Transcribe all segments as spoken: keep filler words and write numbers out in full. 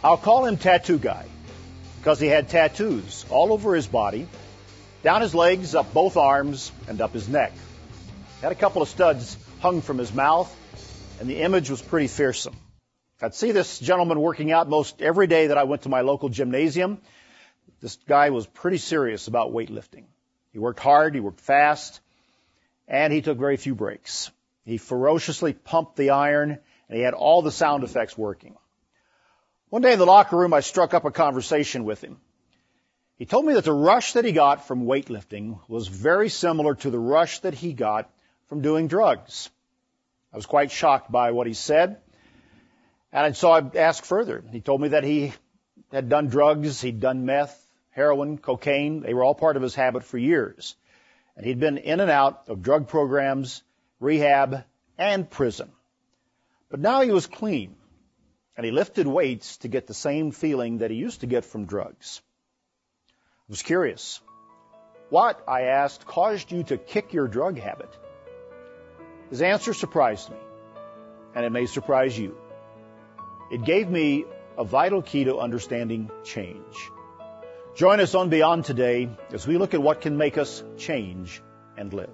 I'll call him Tattoo Guy because he had tattoos all over his body, down his legs, up both arms, and up his neck. He had a couple of studs hung from his mouth, and the image was pretty fearsome. I'd see this gentleman working out most every day that I went to my local gymnasium. This guy was pretty serious about weightlifting. He worked hard, he worked fast, and he took very few breaks. He ferociously pumped the iron, and he had all the sound effects working. One day in the locker room, I struck up a conversation with him. He told me that the rush that he got from weightlifting was very similar to the rush that he got from doing drugs. I was quite shocked by what he said, and so I asked further. He told me that he had done drugs, he'd done meth, heroin, cocaine. They were all part of his habit for years. And he'd been in and out of drug programs, rehab, and prison. But now he was clean, and he lifted weights to get the same feeling that he used to get from drugs. I was curious. What, I asked, caused you to kick your drug habit? His answer surprised me, and it may surprise you. It gave me a vital key to understanding change. Join us on Beyond today as we look at what can make us change and live.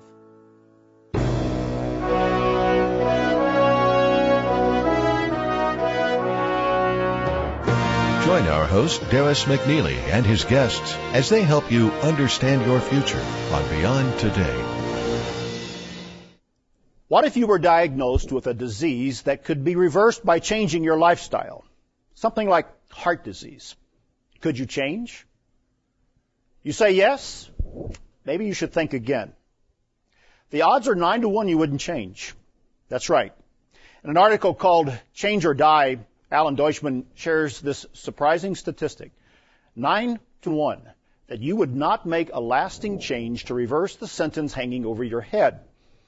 Join our host, Darris McNeely, and his guests as they help you understand your future on Beyond Today. What if you were diagnosed with a disease that could be reversed by changing your lifestyle? Something like heart disease. Could you change? You say yes? Maybe you should think again. The odds are nine to one you wouldn't change. That's right. In an article called Change or Die, Alan Deutschman shares this surprising statistic. Nine to one that you would not make a lasting change to reverse the sentence hanging over your head.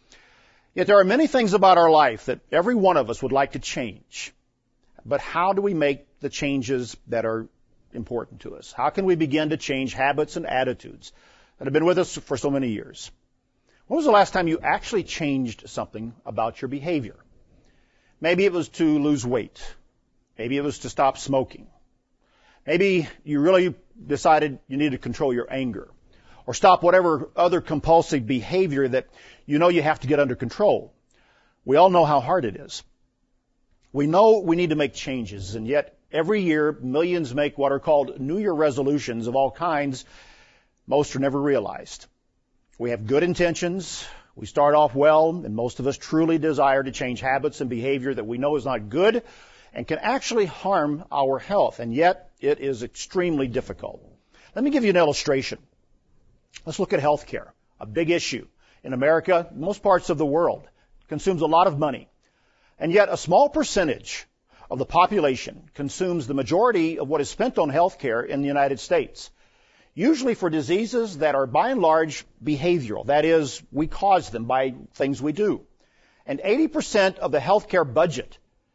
Yet there are many things about our life that every one of us would like to change. But how do we make the changes that are important to us? How can we begin to change habits and attitudes that have been with us for so many years? When was the last time you actually changed something about your behavior? Maybe it was to lose weight. Maybe it was to stop smoking. Maybe you really decided you need to control your anger or stop whatever other compulsive behavior that you know you have to get under control. We all know how hard it is. We know we need to make changes, and yet every year millions make what are called New Year resolutions of all kinds. Most are never realized. We have good intentions. We start off well, and most of us truly desire to change habits and behavior that we know is not good and can actually harm our health, and yet it is extremely difficult. Let me give you an illustration. Let's look at health care, a big issue. In America, most parts of the world, consumes a lot of money, and yet a small percentage of the population consumes the majority of what is spent on health care in the United States, usually for diseases that are by and large behavioral. That is, we cause them by things we do. And eighty percent of the health care budget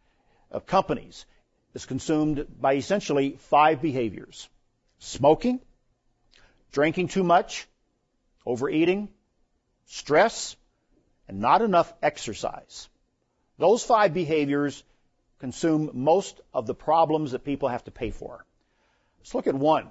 of companies is consumed by essentially five behaviors: smoking, drinking too much, overeating, stress, and not enough exercise. Those five behaviors consume most of the problems that people have to pay for. Let's look at one.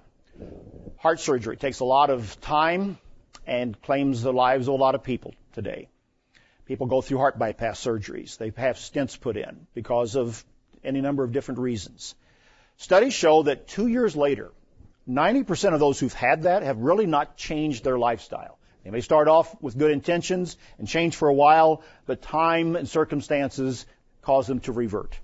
Heart surgery takes a lot of time and claims the lives of a lot of people today. People go through heart bypass surgeries. They have stents put in because of any number of different reasons. Studies show that two years later, ninety percent of those who've had that have really not changed their lifestyle. They may start off with good intentions and change for a while, but time and circumstances cause them to revert.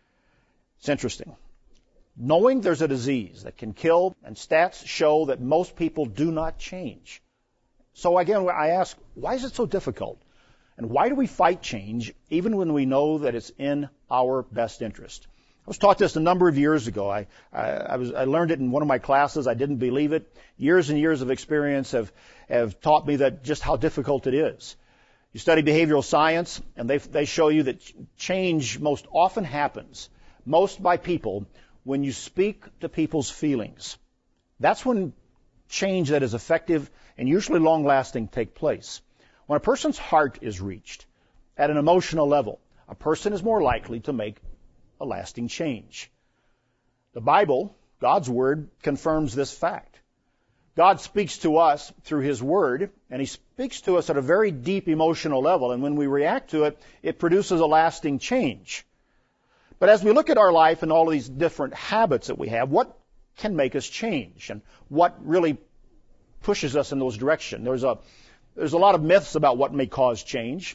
It's interesting. Knowing there's a disease that can kill, and stats show that most people do not change. So again, I ask, why is it so difficult? And why do we fight change even when we know that it's in our best interest? I was taught this a number of years ago. I, I, I, was, I learned it in one of my classes. I didn't believe it. Years and years of experience have, have taught me that just how difficult it is. You study behavioral science, and they, they show you that change most often happens, most by people, when you speak to people's feelings. That's when change that is effective and usually long-lasting take place. When a person's heart is reached at an emotional level, a person is more likely to make a lasting change. The Bible, God's Word, confirms this fact. God speaks to us through His Word, and He speaks to us at a very deep emotional level, and when we react to it, it produces a lasting change. But as we look at our life and all of these different habits that we have, what can make us change, and what really pushes us in those directions? There's a, there's a lot of myths about what may cause change.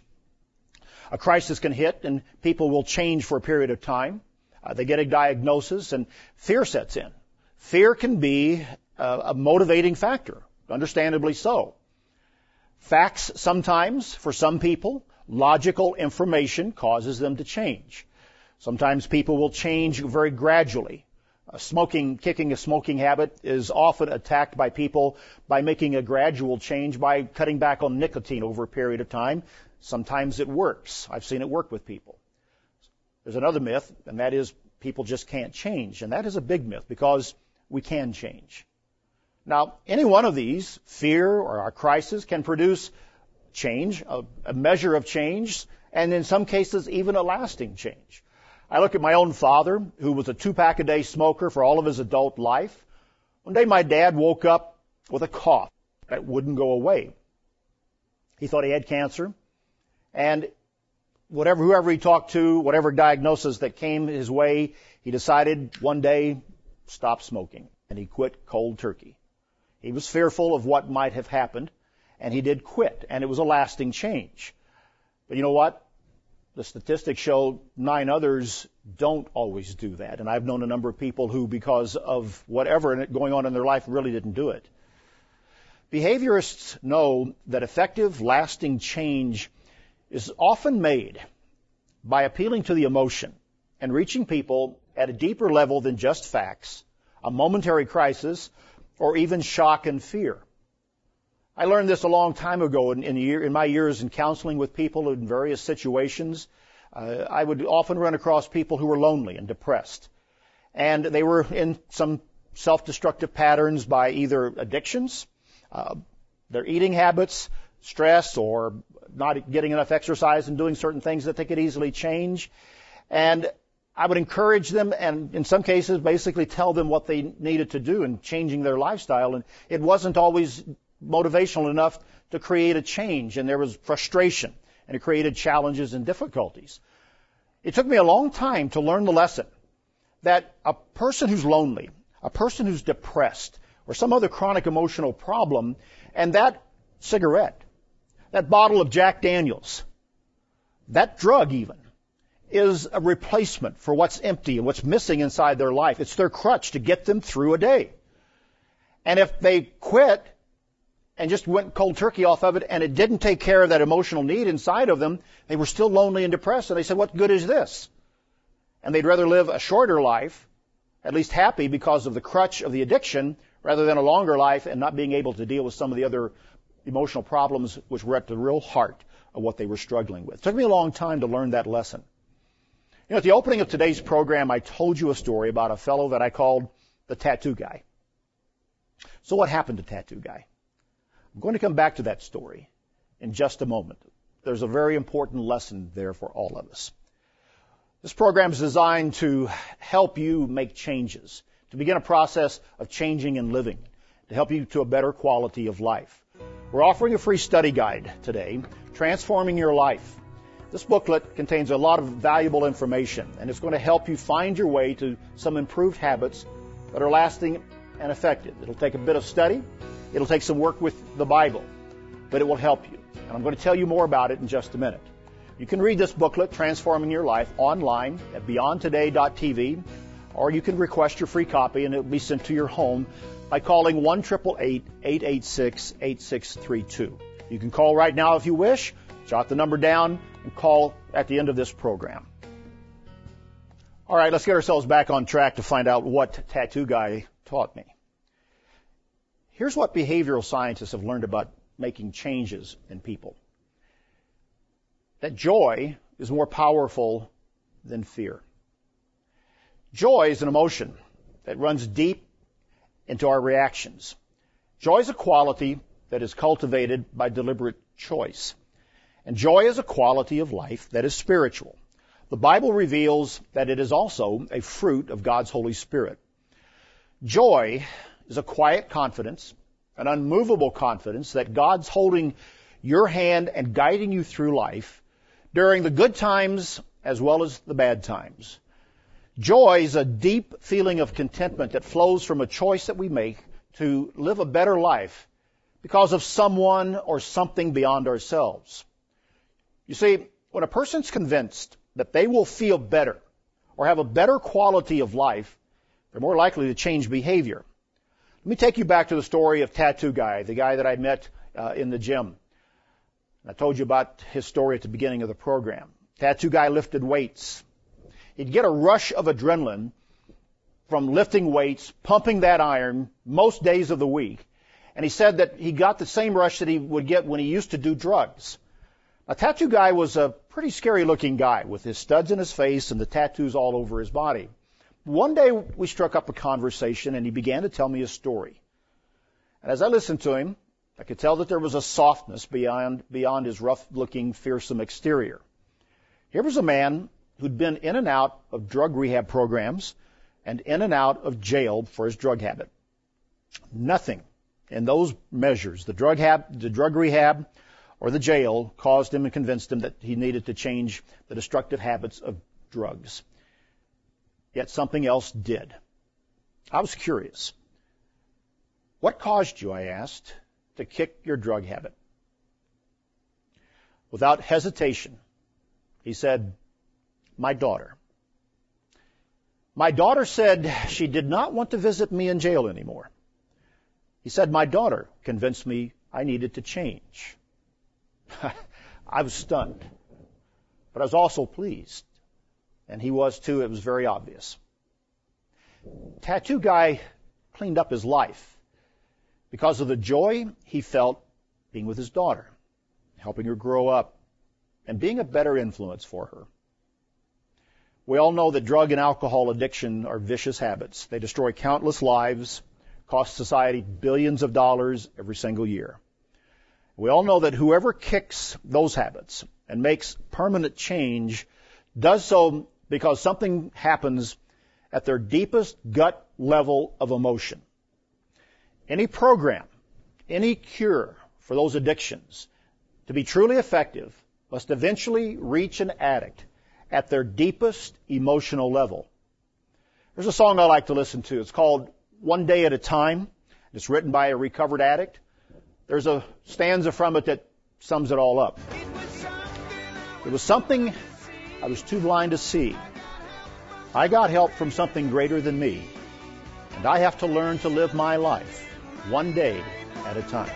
A crisis can hit, and people will change for a period of time. Uh, they get a diagnosis, and fear sets in. Fear can be a, a motivating factor, understandably so. Facts sometimes, for some people, logical information causes them to change. Sometimes people will change very gradually. Uh, smoking, kicking a smoking habit is often attacked by people by making a gradual change by cutting back on nicotine over a period of time. Sometimes it works. I've seen it work with people. There's another myth, and that is people just can't change. And that is a big myth because we can change. Now, any one of these, fear or our crisis, can produce change, a, a measure of change, and in some cases even a lasting change. I look at my own father, who was a two-pack-a-day smoker for all of his adult life. One day my dad woke up with a cough that wouldn't go away. He thought he had cancer, and whatever, whoever he talked to, whatever diagnosis that came his way, he decided one day, stop smoking, and he quit cold turkey. He was fearful of what might have happened, and he did quit, and it was a lasting change. But you know what? The statistics show nine others don't always do that. And I've known a number of people who, because of whatever going on in their life, really didn't do it. Behaviorists know that effective, lasting change is often made by appealing to the emotion and reaching people at a deeper level than just facts, a momentary crisis, or even shock and fear. I learned this a long time ago in, in, year, in my years in counseling with people in various situations. Uh, I would often run across people who were lonely and depressed. And they were in some self-destructive patterns by either addictions, uh, their eating habits, stress, or not getting enough exercise and doing certain things that they could easily change. And I would encourage them and in some cases basically tell them what they needed to do in changing their lifestyle. And it wasn't always motivational enough to create a change, and there was frustration, and it created challenges and difficulties. It took me a long time to learn the lesson that a person who's lonely, a person who's depressed, or some other chronic emotional problem, and that cigarette, that bottle of Jack Daniels, that drug even, is a replacement for what's empty and what's missing inside their life. It's their crutch to get them through a day. And if they quit and just went cold turkey off of it, and it didn't take care of that emotional need inside of them, they were still lonely and depressed, and they said, what good is this? And they'd rather live a shorter life, at least happy because of the crutch of the addiction, rather than a longer life and not being able to deal with some of the other emotional problems which were at the real heart of what they were struggling with. It took me a long time to learn that lesson. You know, at the opening of today's program, I told you a story about a fellow that I called the Tattoo Guy. So what happened to Tattoo Guy? I'm going to come back to that story in just a moment. There's a very important lesson there for all of us. This program is designed to help you make changes, to begin a process of changing and living, to help you to a better quality of life. We're offering a free study guide today, Transforming Your Life. This booklet contains a lot of valuable information, and it's going to help you find your way to some improved habits that are lasting and effective. It'll take a bit of study. It'll take some work with the Bible, but it will help you. And I'm going to tell you more about it in just a minute. You can read this booklet, Transforming Your Life, online at beyond today dot t v, or you can request your free copy and it will be sent to your home by calling one eight eight eight, eight eight six, eight six three two. You can call right now if you wish, jot the number down, and call at the end of this program. All right, let's get ourselves back on track to find out what Tattoo Guy taught me. Here's what behavioral scientists have learned about making changes in people. That joy is more powerful than fear. Joy is an emotion that runs deep into our reactions. Joy is a quality that is cultivated by deliberate choice. And joy is a quality of life that is spiritual. The Bible reveals that it is also a fruit of God's Holy Spirit. Joy is a quiet confidence, an unmovable confidence that God's holding your hand and guiding you through life during the good times as well as the bad times. Joy is a deep feeling of contentment that flows from a choice that we make to live a better life because of someone or something beyond ourselves. You see, when a person's convinced that they will feel better or have a better quality of life, they're more likely to change behavior. Let me take you back to the story of Tattoo Guy, the guy that I met uh, in the gym. I told you about his story at the beginning of the program. Tattoo Guy lifted weights. He'd get a rush of adrenaline from lifting weights, pumping that iron most days of the week. And he said that he got the same rush that he would get when he used to do drugs. Now, Tattoo Guy was a pretty scary-looking guy with his studs in his face and the tattoos all over his body. One day, we struck up a conversation, and he began to tell me a story. And as I listened to him, I could tell that there was a softness beyond, beyond his rough-looking, fearsome exterior. Here was a man who'd been in and out of drug rehab programs and in and out of jail for his drug habit. Nothing in those measures, the drug, hab, the drug rehab or the jail, caused him and convinced him that he needed to change the destructive habits of drugs. Yet something else did. I was curious. What caused you, I asked, to kick your drug habit? Without hesitation, he said, my daughter. My daughter said she did not want to visit me in jail anymore. He said, my daughter convinced me I needed to change. I was stunned, but I was also pleased. And he was too. It was very obvious. Tattoo Guy cleaned up his life because of the joy he felt being with his daughter, helping her grow up, and being a better influence for her. We all know that drug and alcohol addiction are vicious habits. They destroy countless lives, cost society billions of dollars every single year. We all know that whoever kicks those habits and makes permanent change does so because something happens at their deepest gut level of emotion. Any program, any cure for those addictions to be truly effective must eventually reach an addict at their deepest emotional level. There's a song I like to listen to. It's called One Day at a Time. It's written by a recovered addict. There's a stanza from it that sums it all up. It was something I was too blind to see. I got help from something greater than me, and I have to learn to live my life one day at a time.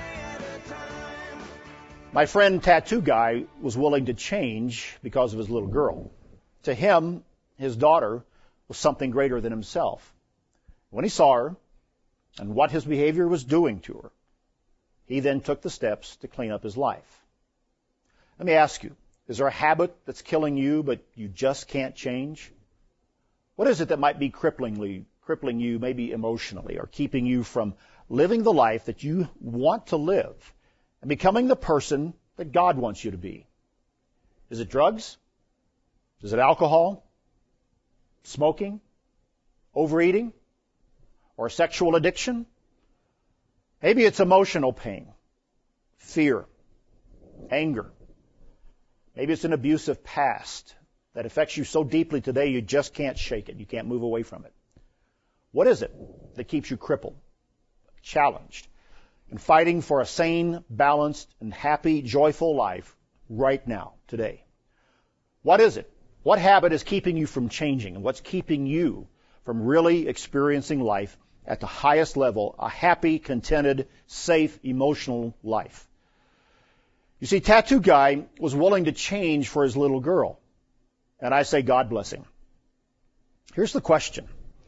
My friend Tattoo Guy was willing to change because of his little girl. To him, his daughter was something greater than himself. When he saw her and what his behavior was doing to her, he then took the steps to clean up his life. Let me ask you, is there a habit that's killing you but you just can't change? What is it that might be cripplingly, crippling you maybe emotionally or keeping you from living the life that you want to live and becoming the person that God wants you to be? Is it drugs? Is it alcohol? Smoking? Overeating? Or sexual addiction? Maybe it's emotional pain, fear, anger. Maybe it's an abusive past that affects you so deeply today you just can't shake it. You can't move away from it. What is it that keeps you crippled, challenged, and fighting for a sane, balanced, and happy, joyful life right now, today? What is it? What habit is keeping you from changing? And what's keeping you from really experiencing life at the highest level, a happy, contented, safe, emotional life? You see, Tattoo Guy was willing to change for his little girl. And I say, God bless him. Here's the question.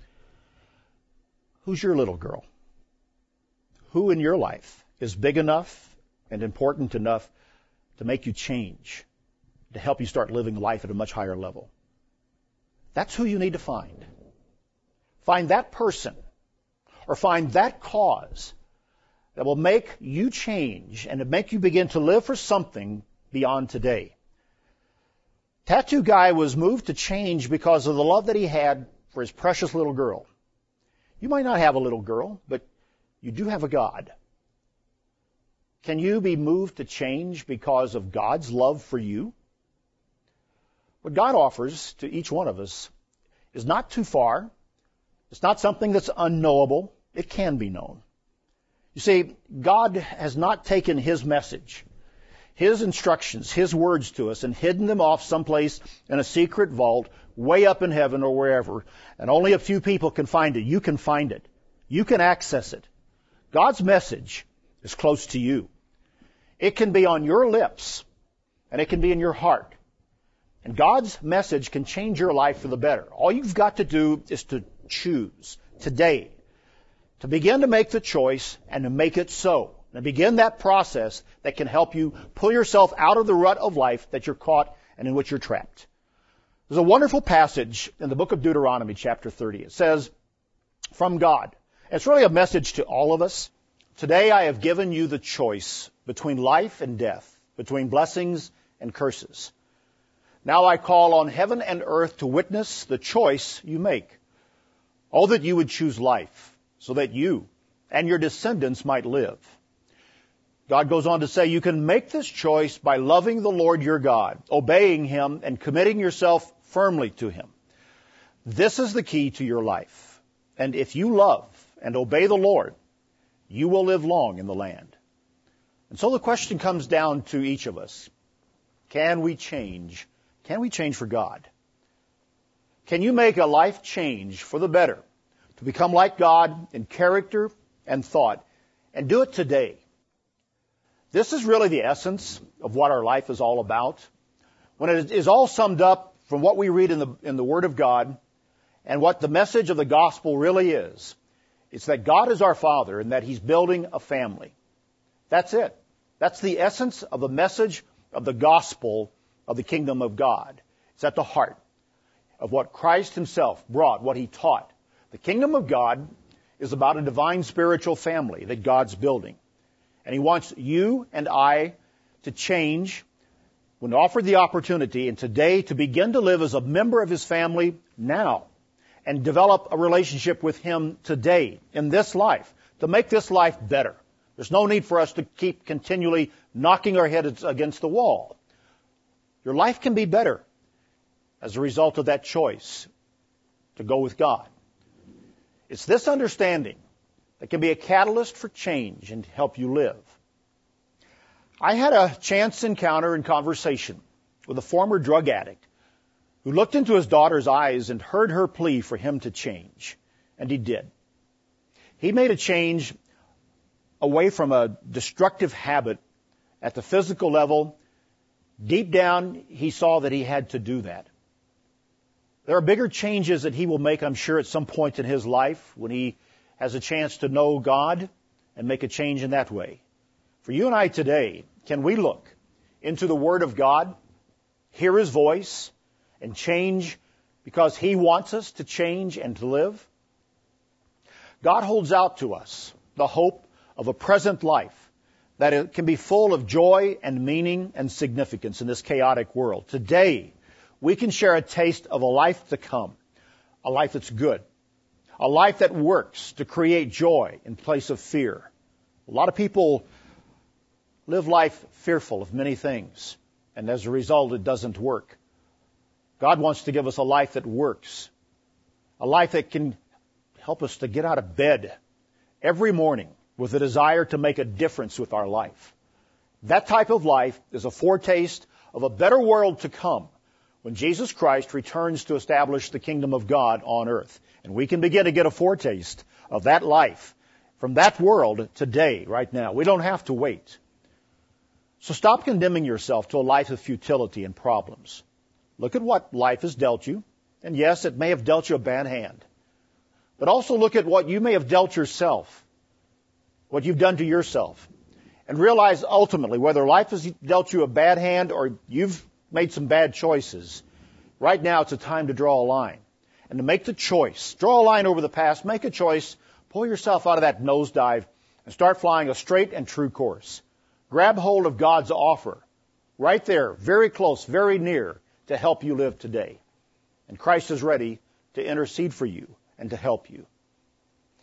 Who's your little girl? Who in your life is big enough and important enough to make you change, to help you start living life at a much higher level? That's who you need to find. Find that person or find that cause that will make you change and to make you begin to live for something beyond today. Tattoo Guy was moved to change because of the love that he had for his precious little girl. You might not have a little girl, but you do have a God. Can you be moved to change because of God's love for you? What God offers to each one of us is not too far. It's not something that's unknowable. It can be known. You see, God has not taken His message, His instructions, His words to us and hidden them off someplace in a secret vault way up in heaven or wherever, and only a few people can find it. You can find it. You can access it. God's message is close to you. It can be on your lips, and it can be in your heart. And God's message can change your life for the better. All you've got to do is to choose today to begin to make the choice and to make it so. And begin that process that can help you pull yourself out of the rut of life that you're caught and in which you're trapped. There's a wonderful passage in the book of Deuteronomy, chapter thirty. It says, from God. It's really a message to all of us. Today I have given you the choice between life and death, between blessings and curses. Now I call on heaven and earth to witness the choice you make. Oh, that you would choose life, so that you and your descendants might live. God goes on to say, you can make this choice by loving the Lord your God, obeying Him, and committing yourself firmly to Him. This is the key to your life. And if you love and obey the Lord, you will live long in the land. And so the question comes down to each of us. Can we change? Can we change for God? Can you make a life change for the better to become like God in character and thought, and do it today? This is really the essence of what our life is all about. When it is all summed up from what we read in the, in the Word of God and what the message of the gospel really is, it's that God is our Father and that He's building a family. That's it. That's the essence of the message of the gospel of the kingdom of God. It's at the heart of what Christ Himself brought, what He taught. The kingdom of God is about a divine spiritual family that God's building. And He wants you and I to change when offered the opportunity and today to begin to live as a member of His family now and develop a relationship with Him today in this life to make this life better. There's no need for us to keep continually knocking our heads against the wall. Your life can be better as a result of that choice to go with God. It's this understanding that can be a catalyst for change and help you live. I had a chance encounter and conversation with a former drug addict who looked into his daughter's eyes and heard her plea for him to change. And he did. He made a change away from a destructive habit at the physical level. Deep down, he saw that he had to do that. There are bigger changes that he will make, I'm sure, at some point in his life when he has a chance to know God and make a change in that way. For you and I today, can we look into the Word of God, hear His voice, and change because He wants us to change and to live? God holds out to us the hope of a present life that it can be full of joy and meaning and significance in this chaotic world. Today, we can share a taste of a life to come, a life that's good, a life that works to create joy in place of fear. A lot of people live life fearful of many things, and as a result, it doesn't work. God wants to give us a life that works, a life that can help us to get out of bed every morning with a desire to make a difference with our life. That type of life is a foretaste of a better world to come when Jesus Christ returns to establish the kingdom of God on earth. And we can begin to get a foretaste of that life from that world today, right now. We don't have to wait. So stop condemning yourself to a life of futility and problems. Look at what life has dealt you. And yes, it may have dealt you a bad hand. But also look at what you may have dealt yourself, what you've done to yourself. And realize ultimately whether life has dealt you a bad hand or you've made some bad choices. Right now it's a time to draw a line and to make the choice. Draw a line over the past, make a choice, pull yourself out of that nosedive and start flying a straight and true course. Grab hold of God's offer right there, very close, very near to help you live today. And Christ is ready to intercede for you and to help you.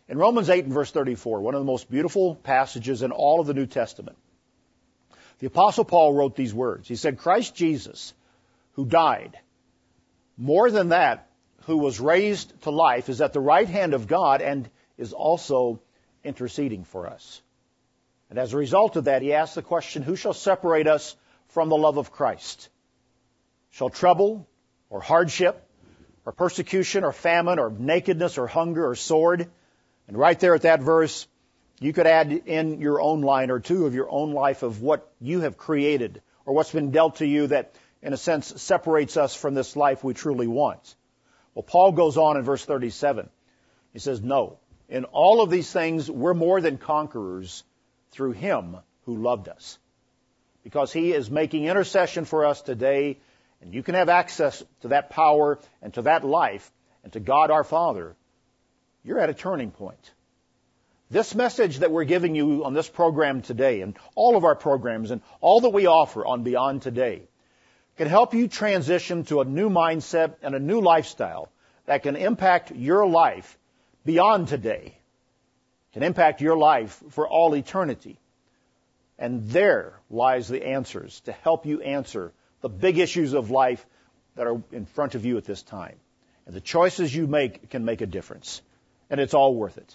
In Romans eight and verse thirty-four, one of the most beautiful passages in all of the New Testament, the Apostle Paul wrote these words. He said, Christ Jesus, who died, more than that, who was raised to life, is at the right hand of God and is also interceding for us. And as a result of that, he asked the question, who shall separate us from the love of Christ? Shall trouble or hardship or persecution or famine or nakedness or hunger or sword? And right there at that verse, you could add in your own line or two of your own life of what you have created or what's been dealt to you that, in a sense, separates us from this life we truly want. Well, Paul goes on in verse thirty-seven. He says, no, in all of these things, we're more than conquerors through him who loved us. Because he is making intercession for us today, and you can have access to that power and to that life and to God our Father. You're at a turning point. This message that we're giving you on this program today, and all of our programs, and all that we offer on Beyond Today, can help you transition to a new mindset and a new lifestyle that can impact your life beyond today, can impact your life for all eternity. And there lies the answers to help you answer the big issues of life that are in front of you at this time. And the choices you make can make a difference. And it's all worth it.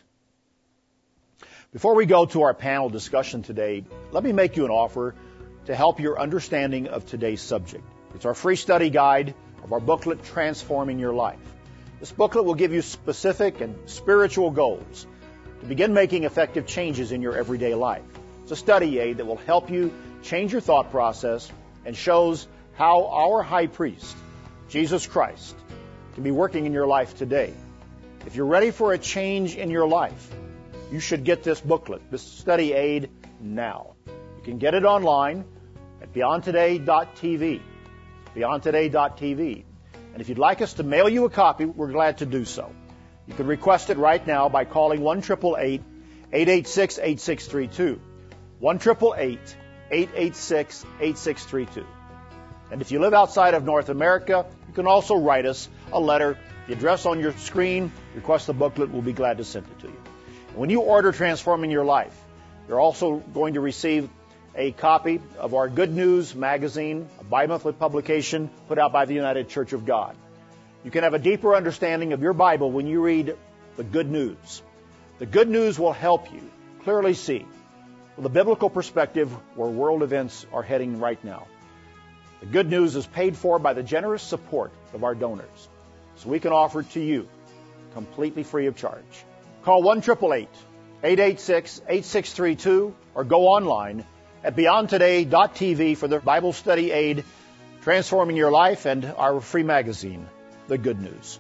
Before we go to our panel discussion today, let me make you an offer to help your understanding of today's subject. It's our free study guide of our booklet, Transforming Your Life. This booklet will give you specific and spiritual goals to begin making effective changes in your everyday life. It's a study aid that will help you change your thought process and shows how our high priest, Jesus Christ, can be working in your life today. If you're ready for a change in your life, you should get this booklet, this study aid, now. You can get it online at beyond today dot t v, beyond today dot t v. And if you'd like us to mail you a copy, we're glad to do so. You can request it right now by calling one eight eight eight, eight eight six, eight six three two. one eight eight, eight eight six, eight six three two. And if you live outside of North America, you can also write us a letter. The address on your screen, request the booklet, we'll be glad to send it to you. And when you order Transforming Your Life, you're also going to receive a copy of our Good News magazine, a bi-monthly publication put out by the United Church of God. You can have a deeper understanding of your Bible when you read the Good News. The Good News will help you clearly see, with a biblical perspective, where world events are heading right now. The Good News is paid for by the generous support of our donors, so we can offer it to you completely free of charge. Call one eight eight eight, eight eight six, eight six three two or go online at beyond today dot t v for the Bible study aid, Transforming Your Life, and our free magazine, The Good News.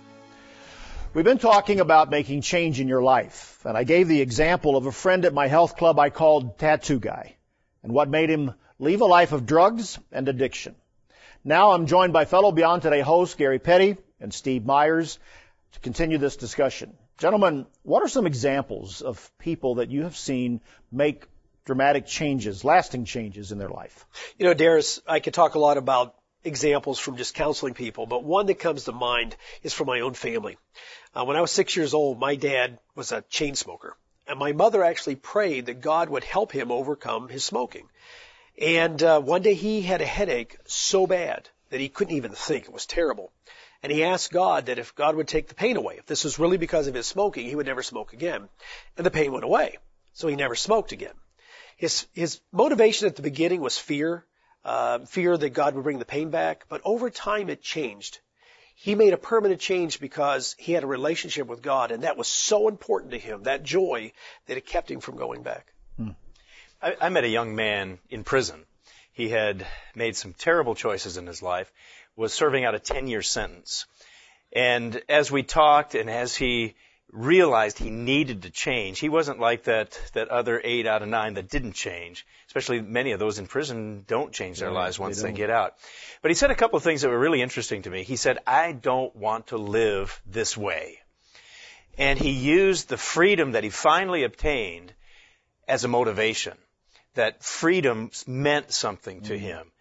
We've been talking about making change in your life, and I gave the example of a friend at my health club I called Tattoo Guy, and what made him leave a life of drugs and addiction. Now I'm joined by fellow Beyond Today hosts Gary Petty and Steve Myers to continue this discussion. Gentlemen, what are some examples of people that you have seen make dramatic changes, lasting changes in their life? You know, Darius, I could talk a lot about examples from just counseling people, but one that comes to mind is from my own family. Uh, when I was six years old, my dad was a chain smoker, and my mother actually prayed that God would help him overcome his smoking. And uh, one day he had a headache so bad that he couldn't even think. It was terrible. And he asked God that if God would take the pain away, if this was really because of his smoking, he would never smoke again. And the pain went away, so he never smoked again. His his motivation at the beginning was fear, uh, fear that God would bring the pain back. But over time, it changed. He made a permanent change because he had a relationship with God, and that was so important to him, that joy, that it kept him from going back. Hmm. I, I met a young man in prison. He had made some terrible choices in his life, was serving out a ten-year sentence. And as we talked and as he realized he needed to change, he wasn't like that that other eight out of nine that didn't change. Especially many of those in prison don't change their right, lives once they, they get out. But he said a couple of things that were really interesting to me. He said, I don't want to live this way. And he used the freedom that he finally obtained as a motivation. That freedom meant something to mm-hmm. him.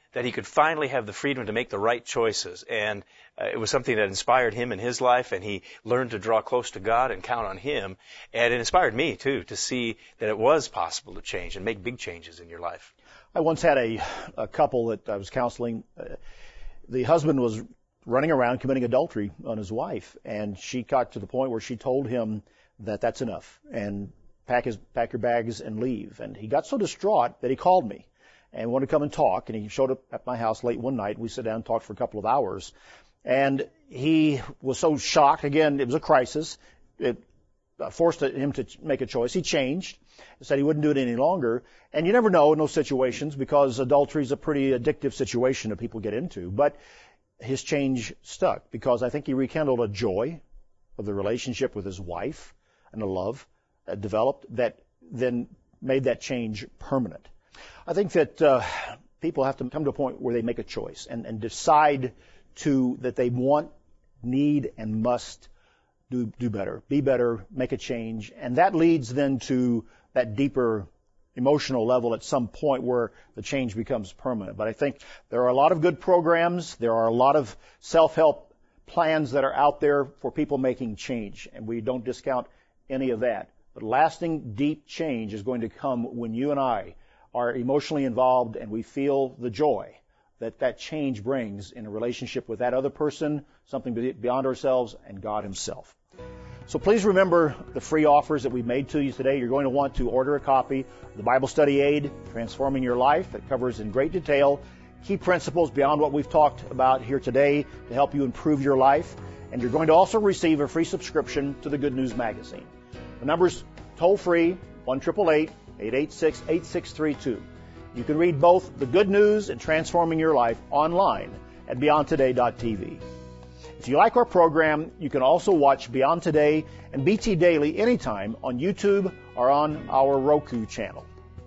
that he could finally have the freedom to make the right choices. And uh, it was something that inspired him in his life, and he learned to draw close to God and count on Him. And it inspired me, too, to see that it was possible to change and make big changes in your life. I once had a, a couple that I was counseling. Uh, the husband was running around committing adultery on his wife, and she got to the point where she told him that that's enough, and pack his pack your bags and leave. And he got so distraught that he called me and wanted to come and talk. And he showed up at my house late one night. We sat down and talked for a couple of hours. And he was so shocked. Again, it was a crisis. It forced him to make a choice. He changed. Said he wouldn't do it any longer. And you never know in those situations, because adultery is a pretty addictive situation that people get into. But his change stuck, because I think he rekindled a joy of the relationship with his wife and a love that developed that then made that change permanent. I think that uh, people have to come to a point where they make a choice and, and decide to that they want, need, and must do do better, be better, make a change, and that leads then to that deeper emotional level at some point where the change becomes permanent. But I think there are a lot of good programs, there are a lot of self-help plans that are out there for people making change, and we don't discount any of that. But lasting, deep change is going to come when you and I are emotionally involved and we feel the joy that that change brings in a relationship with that other person, something beyond ourselves, and God Himself. So please remember the free offers that we made to you today. You're going to want to order a copy of the Bible Study Aid, Transforming Your Life, that covers in great detail key principles beyond what we've talked about here today to help you improve your life. And you're going to also receive a free subscription to the Good News Magazine. The number's toll-free, one eight eight eight, eight eight six, eight six three two. You can read both the Good News and Transforming Your Life online at beyond today dot t v. If you like our program, you can also watch Beyond Today and B T Daily anytime on YouTube or on our Roku channel.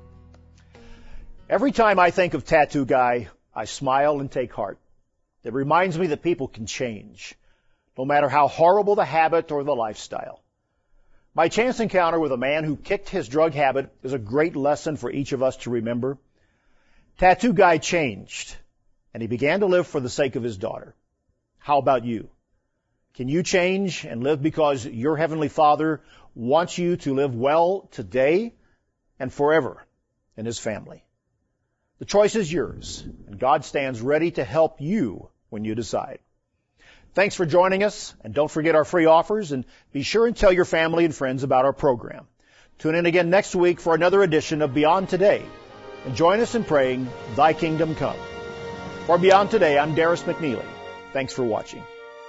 Every time I think of Tattoo Guy, I smile and take heart. It reminds me that people can change, no matter how horrible the habit or the lifestyle. My chance encounter with a man who kicked his drug habit is a great lesson for each of us to remember. Tattoo Guy changed, and he began to live for the sake of his daughter. How about you? Can you change and live because your Heavenly Father wants you to live well today and forever in His family? The choice is yours, and God stands ready to help you when you decide. Thanks for joining us, and don't forget our free offers, and be sure and tell your family and friends about our program. Tune in again next week for another edition of Beyond Today, and join us in praying, Thy Kingdom Come. For Beyond Today, I'm Darris McNeely. Thanks for watching.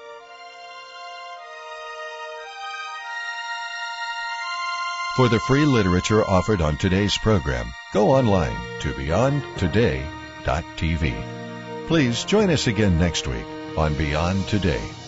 For the free literature offered on today's program, go online to beyond today dot t v. Please join us again next week on Beyond Today.